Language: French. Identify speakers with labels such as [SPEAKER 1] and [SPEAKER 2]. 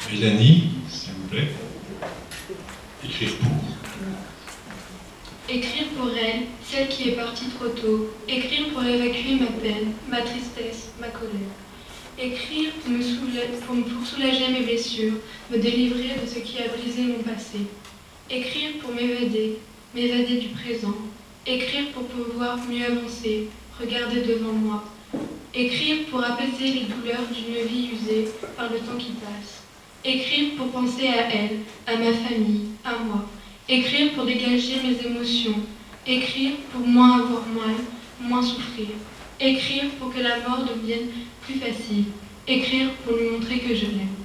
[SPEAKER 1] Mélanie, s'il vous plaît. Écrire pour.
[SPEAKER 2] Écrire pour elle, celle qui est partie trop tôt. Écrire pour évacuer ma peine, ma tristesse, ma colère. Écrire pour soulager mes blessures, me délivrer de ce qui a brisé mon passé. Écrire pour m'évader du présent. Écrire pour pouvoir mieux avancer, regarder devant moi. Écrire pour apaiser les douleurs d'une vie usée par le temps qui passe. Écrire pour penser à elle, à ma famille, à moi. Écrire pour dégager mes émotions. Écrire pour moins avoir mal, moins souffrir. Écrire pour que la mort devienne plus facile. Écrire pour lui montrer que je l'aime.